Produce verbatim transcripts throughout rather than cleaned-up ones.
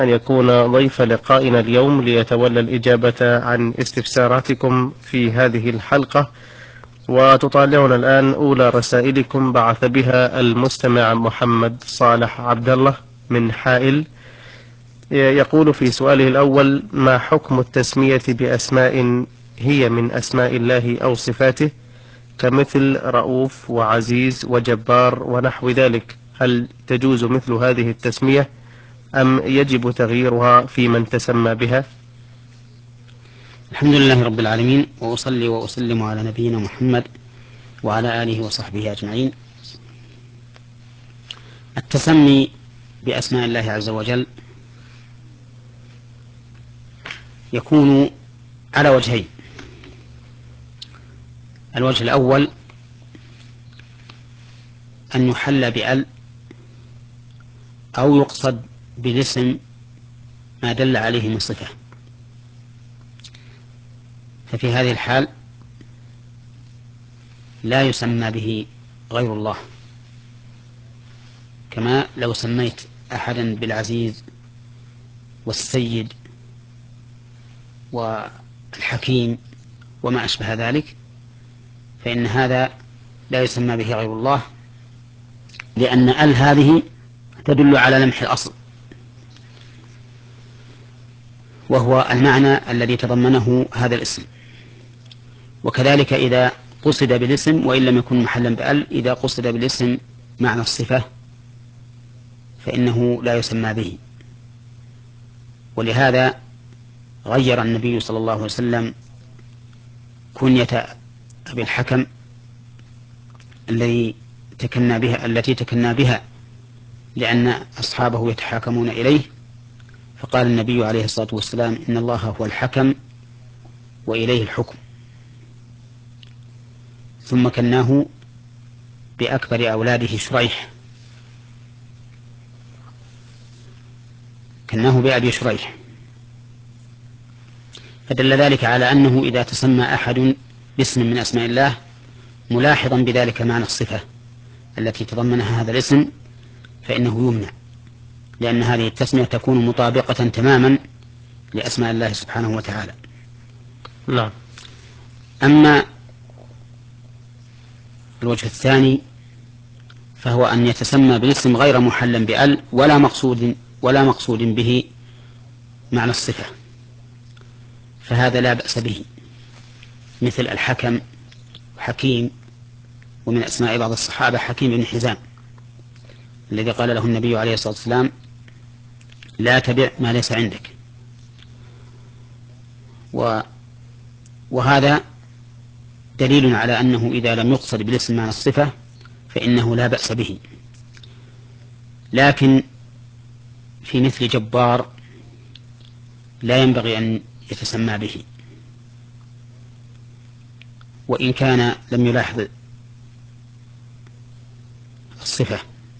أن يكون ضيف لقائنا اليوم ليتولى الإجابة عن استفساراتكم في هذه الحلقة. وتطالعنا الآن أولى رسائلكم، بعث بها المستمع محمد صالح عبد الله من حائل. يقول في سؤاله الأول: ما حكم التسمية بأسماء هي من أسماء الله أو صفاته، كمثل رؤوف وعزيز وجبار ونحو ذلك؟ هل تجوز مثل هذه التسمية أم يجب تغييرها في من تسمى بها؟ الحمد لله رب العالمين، وأصلي وأسلم على نبينا محمد وعلى آله وصحبه أجمعين. التسمي بأسماء الله عز وجل يكون على وجهين. الوجه الأول أن يحل بأل أو يقصد بالاسم ما دل عليه من صفة، ففي هذه الحال لا يسمى به غير الله، كما لو سميت أحدا بالعزيز والسيد والحكيم وما أشبه ذلك، فإن هذا لا يسمى به غير الله، لأن ال هذه تدل على لمح الأصل، وهو المعنى الذي تضمنه هذا الاسم. وكذلك إذا قصد بالاسم وإن لم يكن محلا بأل، إذا قصد بالاسم معنى الصفة فإنه لا يسمى به. ولهذا غير النبي صلى الله عليه وسلم كنية أبي الحكم الذي تكنى بها التي تكنى بها لأن أصحابه يتحاكمون إليه، فقال النبي عليه الصلاة والسلام: إن الله هو الحكم وإليه الحكم. ثم كناه بأكبر أولاده شريح، كناه بأبي شريح، فدل ذلك على أنه إذا تسمى أحد باسم من أسماء الله ملاحظا بذلك معنى الصفة التي تضمنها هذا الاسم فإنه يمنع، لأن هذه التسمية تكون مطابقة تماما لأسماء الله سبحانه وتعالى. نعم. أما الوجه الثاني فهو أن يتسمى بالاسم غير محلا بأل ولا مقصود ولا مقصود به معنى الصفة، فهذا لا بأس به، مثل الحكم حكيم، ومن أسماء بعض الصحابة حكيم بن حزام الذي قال له النبي عليه الصلاة والسلام: لا تبع ما ليس عندك. وهذا دليل على أنه إذا لم يقصد بالاسم معنى الصفة فإنه لا بأس به. لكن في مثل جبار لا ينبغي أن يتسمى به، وإن كان لم يلاحظ الصفة،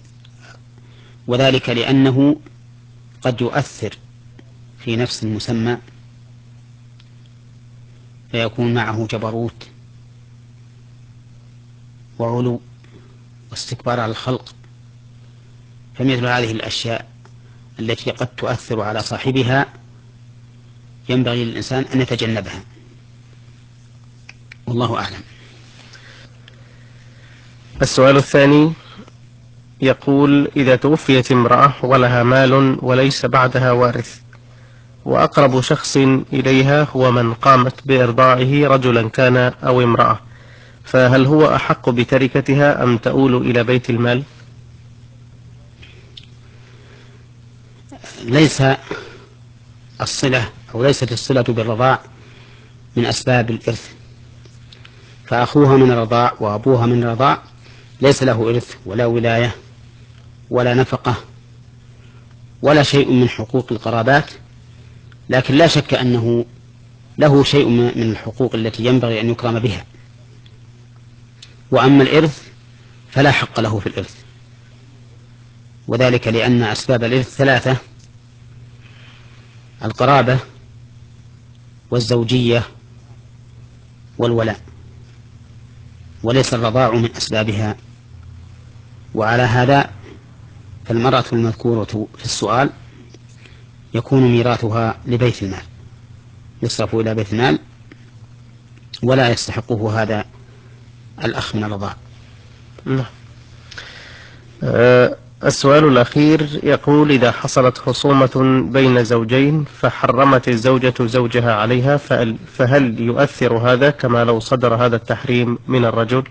وذلك لأنه قد يؤثر في نفس المسمى فيكون معه جبروت وعلو واستكبار على الخلق، فمثل هذه الأشياء التي قد تؤثر على صاحبها ينبغي للإنسان أن يتجنبها، والله أعلم. السؤال الثاني يقول: إذا توفيت امرأة ولها مال وليس بعدها وارث، وأقرب شخص إليها هو من قامت بإرضاعه، رجلا كان أو امرأة، فهل هو أحق بتركتها أم تؤول إلى بيت المال؟ ليس الصلة أو ليست الصلة بالرضاع من أسباب الإرث، فأخوها من الرضاع وأبوها من الرضاع ليس له إرث ولا ولاية ولا نفقة ولا شيء من حقوق القرابات، لكن لا شك أنه له شيء من الحقوق التي ينبغي أن يكرم بها. وأما الإرث فلا حق له في الإرث، وذلك لأن أسباب الإرث ثلاثة: القرابة والزوجية والولاء، وليس الرضاع من أسبابها. وعلى هذا فالمرأة المذكورة في السؤال يكون ميراثها لبيت المال، يصرف إلى بيت المال ولا يستحقه هذا الأخ من الرضاع. نعم. أه السؤال الأخير يقول: إذا حصلت خصومة بين زوجين فحرمت الزوجة زوجها عليها، فهل يؤثر هذا كما لو صدر هذا التحريم من الرجل؟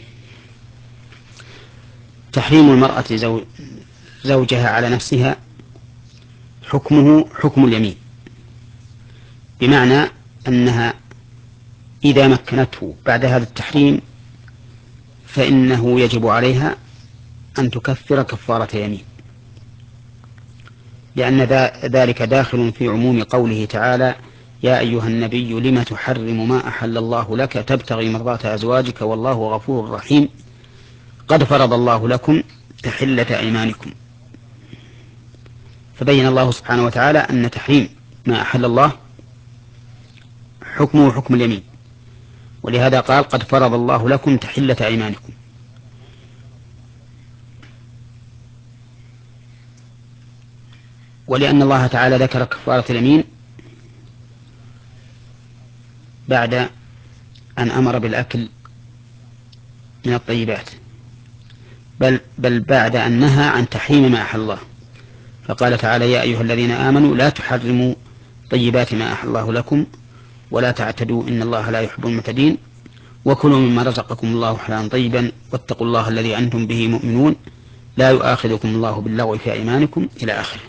تحريم المرأة زو... زوجها على نفسها حكمه حكم اليمين، بمعنى أنها إذا مكنته بعد هذا التحريم فإنه يجب عليها أن تكفر كفارة يمين، لأن ذلك داخل في عموم قوله تعالى: يا أيها النبي لم تحرم ما أحل الله لك تبتغي مرضات أزواجك والله غفور رحيم قد فرض الله لكم تحلة أيمانكم. فبين الله سبحانه وتعالى أن تحريم ما أحل الله حكمه حكم اليمين، ولهذا قال: قد فرض الله لكم تحلة أيمانكم. ولأن الله تعالى ذكر كفارة اليمين بعد أن أمر بالأكل من الطيبات، بل, بل بعد أن نهى عن تحريم ما أحل الله، فقال تعالى: يا أيها الذين آمنوا لا تحرموا طيبات ما أحل الله لكم ولا تعتدوا إن الله لا يحب المعتدين وكلوا مما رزقكم الله حلالا طيبا واتقوا الله الذي أنتم به مؤمنون لا يؤاخذكم الله باللغو في أيمانكم إلى آخره.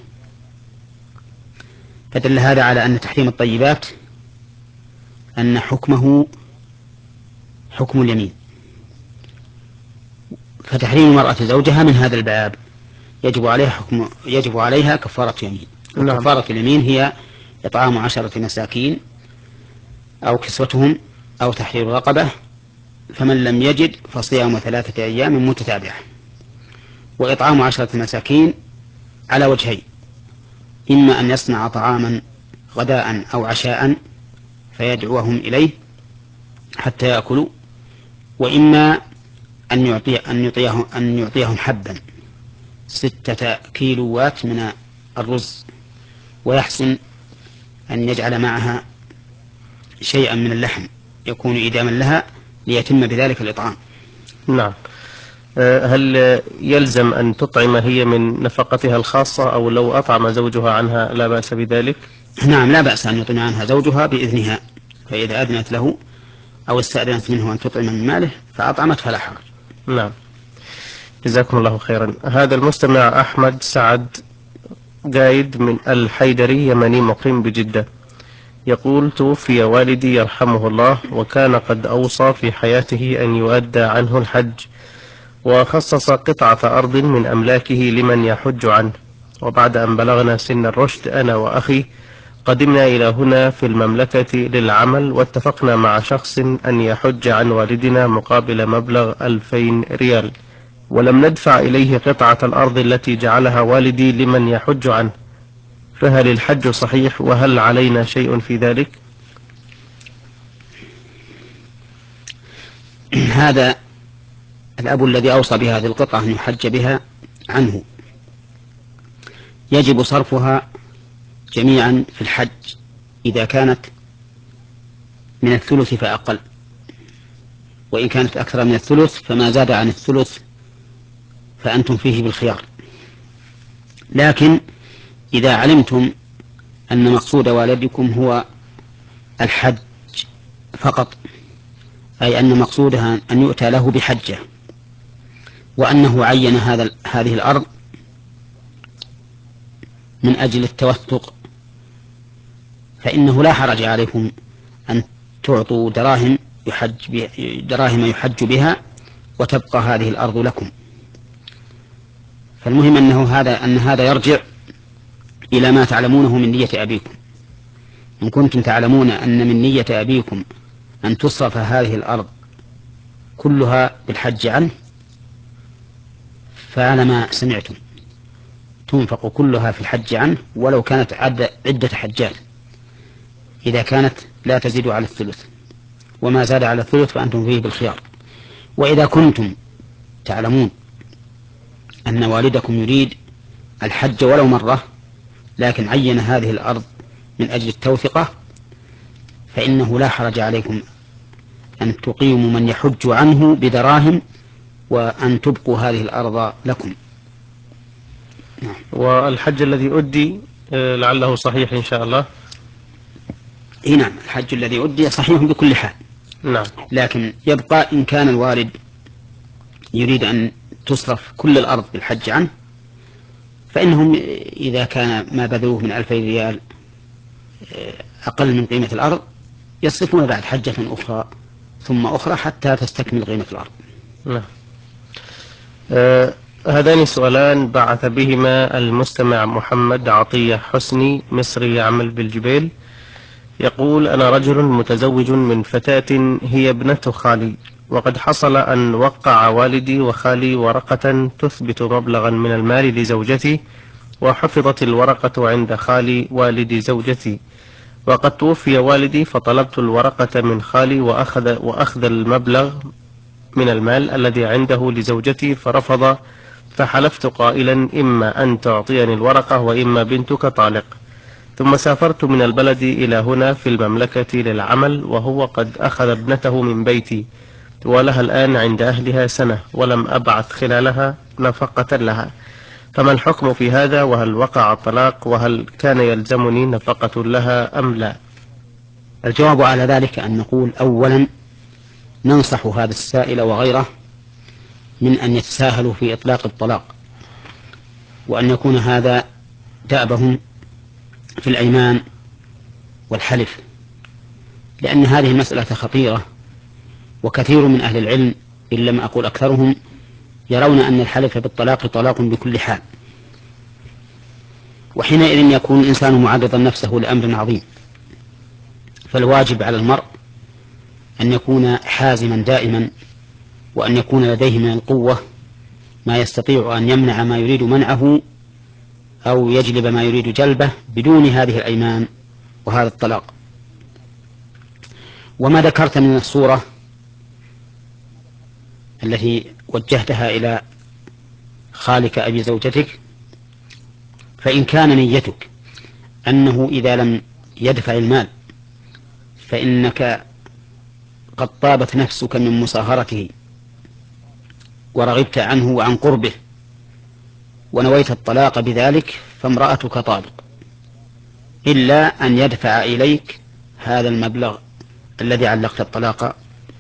فدل هذا على أن تحريم الطيبات أن حكمه حكم اليمين، فتحريم المرأة زوجها من هذا الباب يجب عليها حكم يجب عليها كفارة يمين. نعم. كفارة اليمين هي إطعام عشرة مساكين أو كسوتهم أو تحرير رقبة، فمن لم يجد فصيام ثلاثة أيام متتابعة. وإطعام عشرة مساكين على وجهين: إما أن يصنع طعاما غداء أو عشاء فيدعوهم إليه حتى يأكلوا، وإما أن يعطي أن يعطيهم أن يعطيهم حبا ستة كيلوات من الرز، ويحسن أن يجعل معها شيئا من اللحم يكون إداما لها ليتم بذلك الإطعام. نعم. هل يلزم أن تطعم هي من نفقتها الخاصة، أو لو أطعم زوجها عنها لا بأس بذلك؟ نعم، لا بأس أن يطعم عنها زوجها بإذنها، فإذا أذنت له أو استأذنت منه أن تطعم من ماله فأطعمت فلا حرج. نعم، جزاكم الله خيرا. هذا المستمع أحمد سعد قايد من الحيدري، يمني مقيم بجدة، يقول: توفي والدي يرحمه الله، وكان قد أوصى في حياته أن يؤدى عنه الحج، وخصص قطعة أرض من أملاكه لمن يحج عنه. وبعد أن بلغنا سن الرشد أنا وأخي قدمنا إلى هنا في المملكة للعمل، واتفقنا مع شخص أن يحج عن والدنا مقابل مبلغ ألفين ريال، ولم ندفع إليه قطعة الأرض التي جعلها والدي لمن يحج عنه، فهل الحج صحيح وهل علينا شيء في ذلك؟ هذا الأب الذي أوصى بهذه القطعة أن يحج بها عنه يجب صرفها جميعا في الحج إذا كانت من الثلث فأقل، وإن كانت أكثر من الثلث فما زاد عن الثلث فأنتم فيه بالخيار. لكن إذا علمتم أن مقصود والدكم هو الحج فقط، أي أن مقصودها أن يؤتى له بحجة، وأنه عين هذا هذه الأرض من أجل التوثق، فإنه لا حرج عليكم أن تعطوا دراهم يحج دراهم يحج بها وتبقى هذه الأرض لكم. فالمهم أنه هذا أن هذا يرجع إلى ما تعلمونه من نية أبيكم. إن كنتم تعلمون أن من نية أبيكم أن تصرف هذه الأرض كلها بالحج عنه فعلى ما سمعتم تنفق كلها في الحج عنه، ولو كانت عدة حجات إذا كانت لا تزيد على الثلث، وما زاد على الثلث فأنتم فيه بالخيار. وإذا كنتم تعلمون أن والدكم يريد الحج ولو مرة لكن عين هذه الأرض من أجل التوثقة، فإنه لا حرج عليكم أن تقيموا من يحج عنه بدراهم وأن تبقوا هذه الأرض لكم. نعم. والحج الذي أدي لعله صحيح إن شاء الله. إيه نعم، الحج الذي أدي صحيح بكل حال. نعم. لكن يبقى إن كان الوالد يريد أن تصرف كل الأرض بالحج عنه، فإنهم إذا كان ما بذلوه من ألفي ريال أقل من قيمة الأرض يصرفون بعد حجة أخرى ثم أخرى حتى تستكمل قيمة الأرض. نعم. آه هذان سؤالان بعث بهما المستمع محمد عطية حسني مصري يعمل بالجبيل. يقول: أنا رجل متزوج من فتاة هي ابنة خالي، وقد حصل أن وقع والدي وخالي ورقة تثبت مبلغا من المال لزوجتي، وحفظت الورقة عند خالي والد زوجتي، وقد توفي والدي، فطلبت الورقة من خالي وأخذ, وأخذ المبلغ من المال الذي عنده لزوجتي فرفض، فحلفت قائلا: إما أن تعطيني الورقة وإما بنتك طالق. ثم سافرت من البلد إلى هنا في المملكة للعمل، وهو قد أخذ ابنته من بيتي، ولها الآن عند أهلها سنة، ولم أبعث خلالها نفقة لها، فما الحكم في هذا؟ وهل وقع الطلاق؟ وهل كان يلزمني نفقة لها أم لا؟ الجواب على ذلك أن نقول: أولا ننصح هذا السائل وغيره من أن يتساهلوا في إطلاق الطلاق، وأن يكون هذا دأبهم في الأيمان والحلف، لأن هذه المسألة خطيرة، وكثير من أهل العلم إن لم أقول أكثرهم يرون أن الحلف بالطلاق طلاق بكل حال، وحينئذ يكون الإنسان معرضا نفسه لأمر عظيم. فالواجب على المرء أن يكون حازما دائما، وأن يكون لديه من القوة ما يستطيع أن يمنع ما يريد منعه أو يجلب ما يريد جلبه بدون هذه الأيمان وهذا الطلاق. وما ذكرت من الصورة التي وجهتها إلى خالك أبي زوجتك، فإن كان نيتك أنه إذا لم يدفع المال فإنك قد طابت نفسك من مصاهرته ورغبت عنه وعن قربه ونويت الطلاق بذلك، فامرأتك طالق، إلا أن يدفع إليك هذا المبلغ الذي علقت الطلاق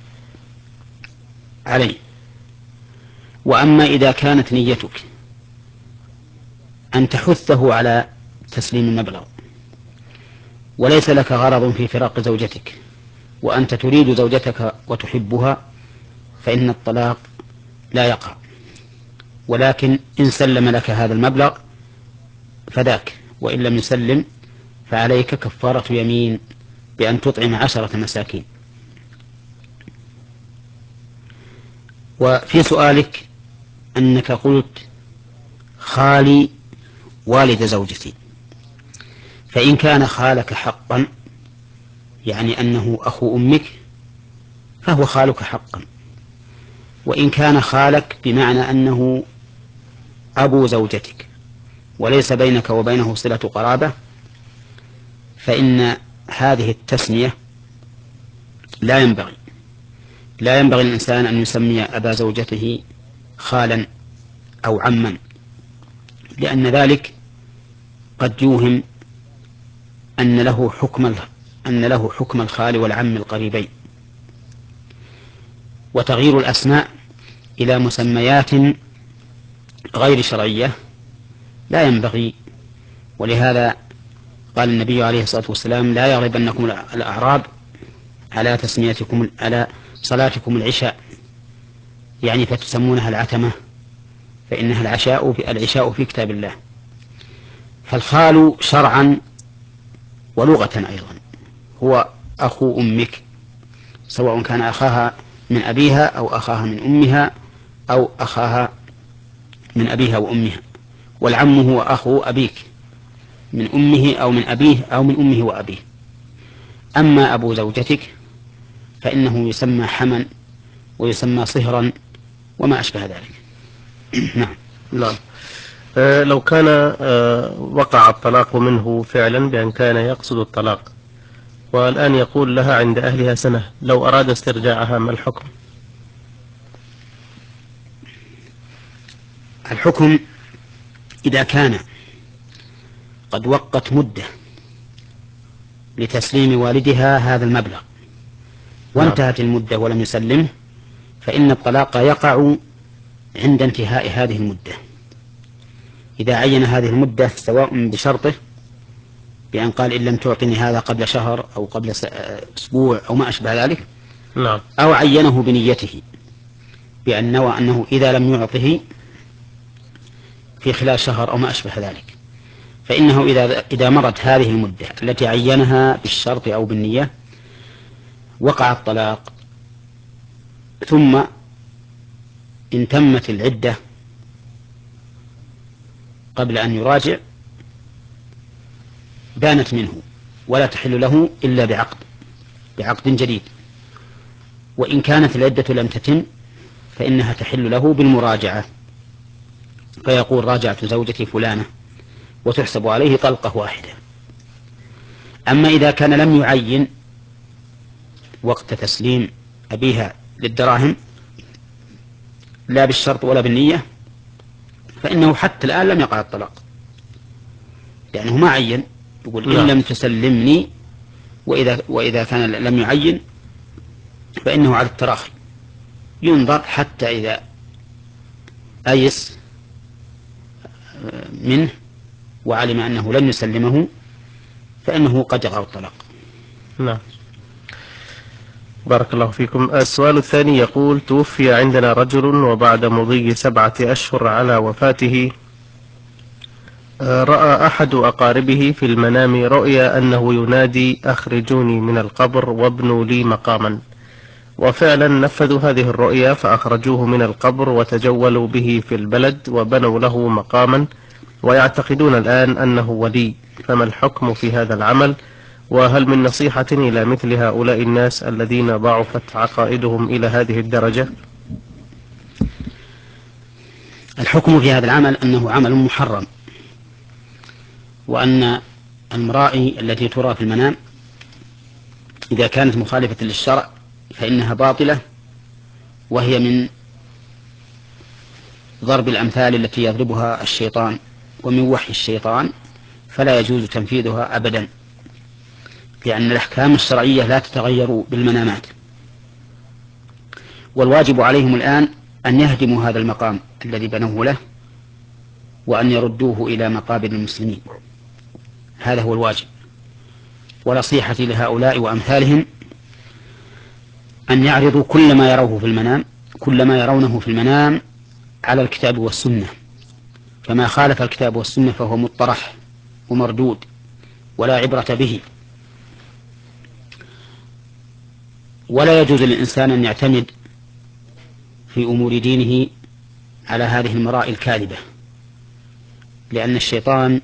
عليه. وأما إذا كانت نيتك أن تحثه على تسليم المبلغ وليس لك غرض في فراق زوجتك وأنت تريد زوجتك وتحبها، فإن الطلاق لا يقع، ولكن إن سلم لك هذا المبلغ فذاك، وإن لم يسلم فعليك كفارة يمين بأن تطعم عشرة مساكين. وفي سؤالك أنك قلت خالي والد زوجتي، فإن كان خالك حقا يعني أنه أخو أمك فهو خالك حقا، وإن كان خالك بمعنى أنه أبو زوجتك وليس بينك وبينه صلة قرابة، فإن هذه التسمية لا ينبغي لا ينبغي الإنسان أن يسمي أبا زوجته خالا أو عما، لأن ذلك قد يوهم أن له حكم أن له حكم الخال والعم القريبين. وتغيير الأسماء إلى مسميات غير شرعية لا ينبغي، ولهذا قال النبي عليه الصلاة والسلام: لا يغلبنكم الأعراب على تسميتكم على صلاتكم العشاء، يعني فتسمونها العتمة، فإنها العشاء في العشاء في كتاب الله. فالخال شرعا ولغة أيضا هو أخو أمك، سواء كان أخاها من أبيها أو أخاها من أمها أو أخاها من أبيها وأمها. والعم هو أخو أبيك من أمه أو من أبيه أو من أمه وأبيه. أما أبو زوجتك فإنه يسمى حما ويسمى صهرا وما أشبه ذلك. نعم. نعم. لو كان وقع الطلاق منه فعلا بأن كان يقصد الطلاق، والآن يقول لها عند أهلها سنة، لو أراد استرجاعها ما الحكم؟ الحكم إذا كان قد وقت مدة لتسليم والدها هذا المبلغ وانتهت المدة ولم يسلمه، فإن الطلاق يقع عند انتهاء هذه المدة. إذا عين هذه المدة سواء بشرطه بأن قال إن لم تعطني هذا قبل شهر أو قبل أسبوع أو ما أشبه ذلك، نعم. أو عينه بنيته بأن نوى أنه إذا لم يعطه في خلال شهر أو ما أشبه ذلك، فإنه إذا إذا مرت هذه المدة التي عينها بالشرط أو بالنية وقع الطلاق، ثم إن تمت العدة قبل أن يراجع بانت منه ولا تحل له إلا بعقد بعقد جديد. وإن كانت العدة لم تتم فإنها تحل له بالمراجعة، فيقول راجعت زوجتي فلانة وتحسب عليه طلقة واحدة. أما إذا كان لم يعين وقت تسليم أبيها للدراهم لا بالشرط ولا بالنية، فإنه حتى الآن لم يقع الطلاق، لأنه ما عين، يقول إن لم تسلمني، وإذا, وإذا كان لم يعين فإنه على التراخي، ينظر حتى إذا أيس منه وعلم أنه لن يسلمه فإنه قد يقع الطلاق. نعم. بارك الله فيكم. السؤال الثاني يقول: توفي عندنا رجل وبعد مضي سبعة أشهر على وفاته رأى أحد أقاربه في المنام رؤيا أنه ينادي: أخرجوني من القبر وابنوا لي مقاما، وفعلا نفذوا هذه الرؤيا فأخرجوه من القبر وتجولوا به في البلد وبنوا له مقاما، ويعتقدون الآن أنه ولي، فما الحكم في هذا العمل؟ وهل من نصيحة إلى مثل هؤلاء الناس الذين ضعفت عقائدهم إلى هذه الدرجة؟ الحكم في هذا العمل أنه عمل محرم، وأن المرائي التي ترى في المنام إذا كانت مخالفة للشرع فإنها باطلة، وهي من ضرب الأمثال التي يضربها الشيطان ومن وحي الشيطان، فلا يجوز تنفيذها أبدا، لأن الأحكام الشرعية لا تتغير بالمنامات. والواجب عليهم الآن أن يهدموا هذا المقام الذي بنوه له وأن يردوه إلى مقابر المسلمين، هذا هو الواجب. ونصيحتي لهؤلاء وأمثالهم أن يعرضوا كل ما يروه في المنام كل ما يرونه في المنام على الكتاب والسنة، فما خالف الكتاب والسنة فهو مطرح ومردود ولا عبرة به. ولا يجوز للإنسان أن يعتمد في أمور دينه على هذه المرائي الكاذبة، لأن الشيطان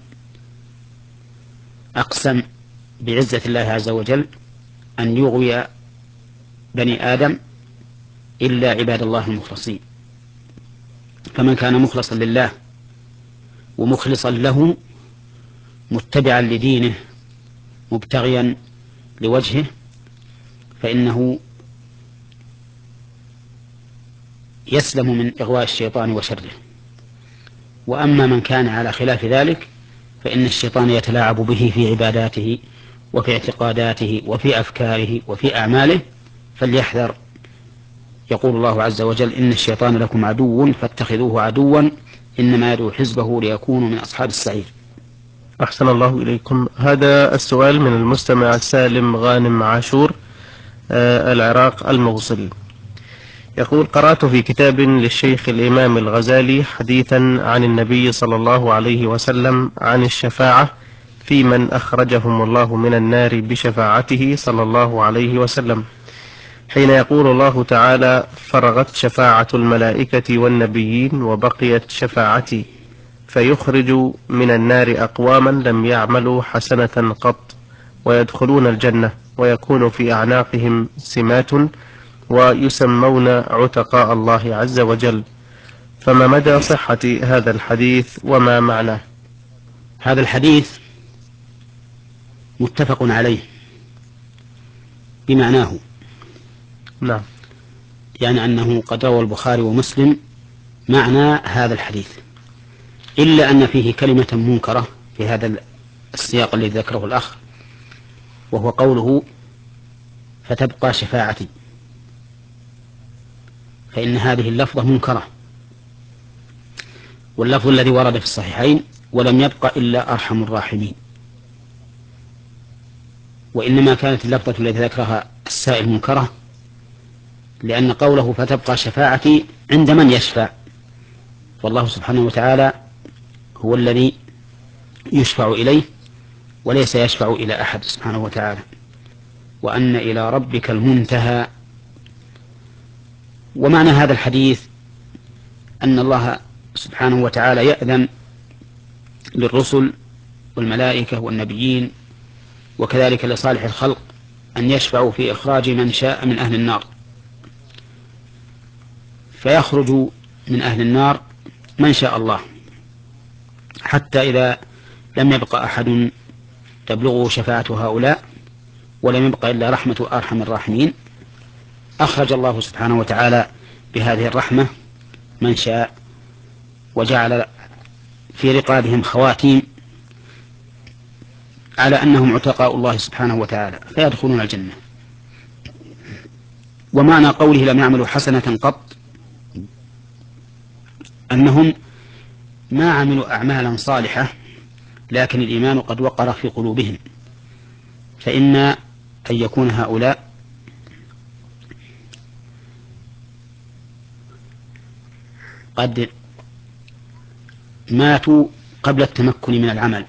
أقسم بعزة الله عز وجل أن يغوي بني آدم إلا عباد الله المخلصين، فمن كان مخلصا لله ومخلصا له متبعا لدينه مبتغيا لوجهه فإنه يسلم من إغواء الشيطان وشره. وأما من كان على خلاف ذلك فإن الشيطان يتلاعب به في عباداته وفي اعتقاداته وفي أفكاره وفي أعماله، فليحذر. يقول الله عز وجل: إن الشيطان لكم عدو فاتخذوه عدوا إنما يدعو حزبه ليكونوا من أصحاب السعير. أحسن الله إليكم. هذا السؤال من المستمع سالم غانم عاشور، آه العراق الموصل، يقول: قرأت في كتاب للشيخ الإمام الغزالي حديثا عن النبي صلى الله عليه وسلم عن الشفاعة في من أخرجهم الله من النار بشفاعته صلى الله عليه وسلم، حين يقول الله تعالى: فرغت شفاعة الملائكة والنبيين وبقيت شفاعتي، فيخرج من النار أقواما لم يعملوا حسنة قط ويدخلون الجنة، ويكون في أعناقهم سمات ويسمون عتقاء الله عز وجل، فما مدى صحة هذا الحديث وما معناه؟ هذا الحديث متفق عليه بمعناه، نعم، يعني أنه قد روى البخاري ومسلم معنى هذا الحديث، إلا أن فيه كلمة منكرة في هذا السياق الذي ذكره الأخ، وهو قوله فتبقى شفاعتي، فإن هذه اللفظة منكرة، واللفظ الذي ورد في الصحيحين ولم يبق إلا أرحم الراحمين، وإنما كانت اللفظة التي ذكرها السائل منكرة، لأن قوله فتبقى شفاعتي عند من يشفع، والله سبحانه وتعالى هو الذي يشفع إليه وليس يشفع إلى أحد سبحانه وتعالى، وأن إلى ربك المنتهى. ومعنى هذا الحديث أن الله سبحانه وتعالى يأذن للرسل والملائكة والنبيين وكذلك لصالح الخلق أن يشفعوا في إخراج من شاء من أهل النار، فيخرج من أهل النار من شاء الله، حتى إذا لم يبقى أحد تبلغه شفاعة هؤلاء ولم يبقى إلا رحمة أرحم الراحمين، أخرج الله سبحانه وتعالى بهذه الرحمة من شاء، وجعل في رقابهم خواتيم على أنهم عتقاء الله سبحانه وتعالى فيدخلون الجنة. ومعنى قوله لم يعملوا حسنة قط أنهم ما عملوا أعمالا صالحة، لكن الإيمان قد وقر في قلوبهم، فإن أن يكون هؤلاء قد ماتوا قبل التمكن من العمل،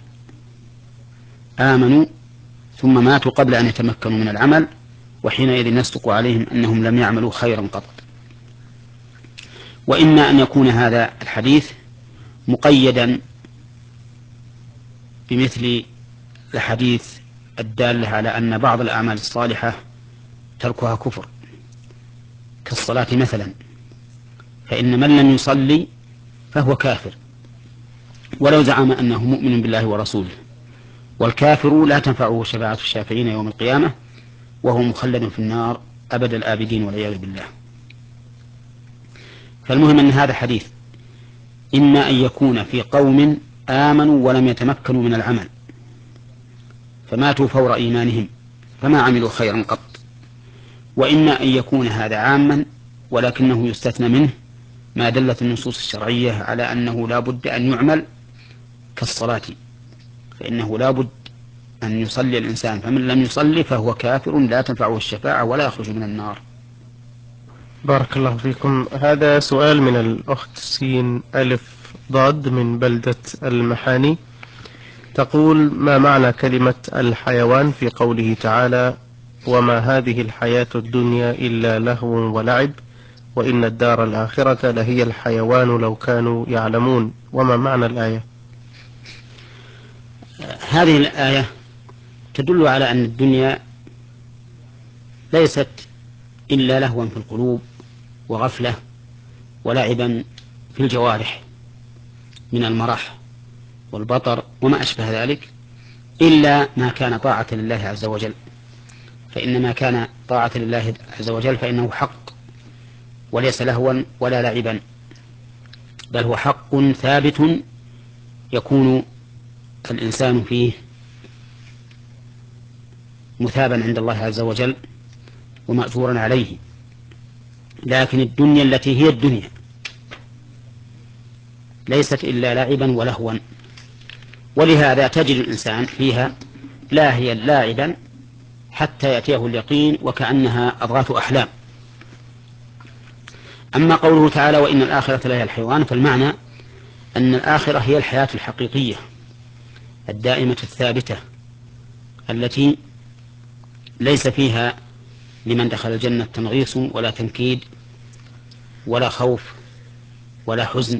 آمنوا ثم ماتوا قبل أن يتمكنوا من العمل، وحينئذ يصدق عليهم أنهم لم يعملوا خيرا قط. وإما أن يكون هذا الحديث مقيدا بمثل الحديث الدالة على أن بعض الأعمال الصالحة تركها كفر، كالصلاة مثلا، فإن من لم يصلي فهو كافر ولو زعم أنه مؤمن بالله ورسوله، والكافر لا تنفعه شفاعة الشافعين يوم القيامة وهو مخلد في النار أبد الآبدين والعياذ بالله. فالمهم أن هذا حديث إما أن يكون في قوم آمنوا ولم يتمكنوا من العمل فماتوا فور إيمانهم فما عملوا خيرا قط، وإما أن يكون هذا عاما ولكنه يستثنى منه ما دلت النصوص الشرعية على أنه لا بد أن يعمل كالصلاة، فإنه لا بد أن يصلي الإنسان، فمن لم يصلي فهو كافر لا تنفعه الشفاعة ولا يخرج من النار. بارك الله فيكم. هذا سؤال من الأخت سين ألف ضاد من بلدة المحاني، تقول: ما معنى كلمة الحيوان في قوله تعالى: وما هذه الحياة الدنيا إلا لهو ولعب وإن الدار الآخرة لهي الحيوان لو كانوا يعلمون؟ وما معنى الآية؟ هذه الآية تدل على أن الدنيا ليست إلا لهوا في القلوب وغفلة ولعبا في الجوارح من المرح والبطر وما أشبه ذلك، إلا ما كان طاعة لله عز وجل، فإن ما كان طاعة لله عز وجل فإنه حق وليس لهوا ولا لعبا، بل هو حق ثابت يكون الإنسان فيه مثابا عند الله عز وجل ومأجورا عليه. لكن الدنيا التي هي الدنيا ليست إلا لعبا ولهوا، ولهذا تجد الإنسان فيها لاهيا لاعبا حتى يأتيه اليقين وكأنها أضغاث أحلام. أما قوله تعالى وإن الآخرة لهي الحيوان، فالمعنى أن الآخرة هي الحياة الحقيقية الدائمة الثابتة التي ليس فيها لمن دخل الجنة تنغيص ولا تنكيد ولا خوف ولا حزن.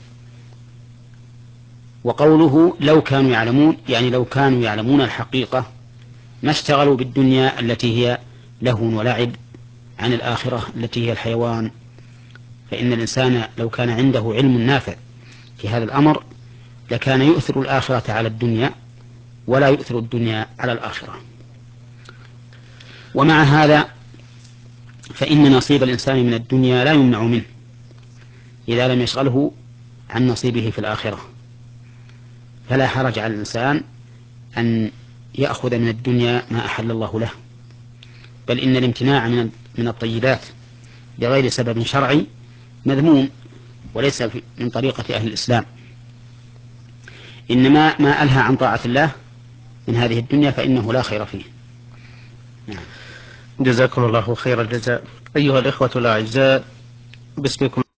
وقوله لو كانوا يعلمون، يعني لو كانوا يعلمون الحقيقة ما اشتغلوا بالدنيا التي هي لهو ولعب عن الآخرة التي هي الحيوان، فإن الإنسان لو كان عنده علم نافع في هذا الأمر لكان يؤثر الآخرة على الدنيا ولا يؤثر الدنيا على الآخرة. ومع هذا فإن نصيب الإنسان من الدنيا لا يمنع منه إذا لم يشغله عن نصيبه في الآخرة، فلا حرج على الإنسان أن يأخذ من الدنيا ما أحل الله له، بل إن الامتناع من الطيبات بغير سبب شرعي مذموم وليس من طريقة أهل الإسلام، إنما ما ألهى عن طاعة الله من هذه الدنيا فإنه لا خير فيه. جزاكم الله خير الجزاء. أيها الإخوة الأعزاء، باسمكم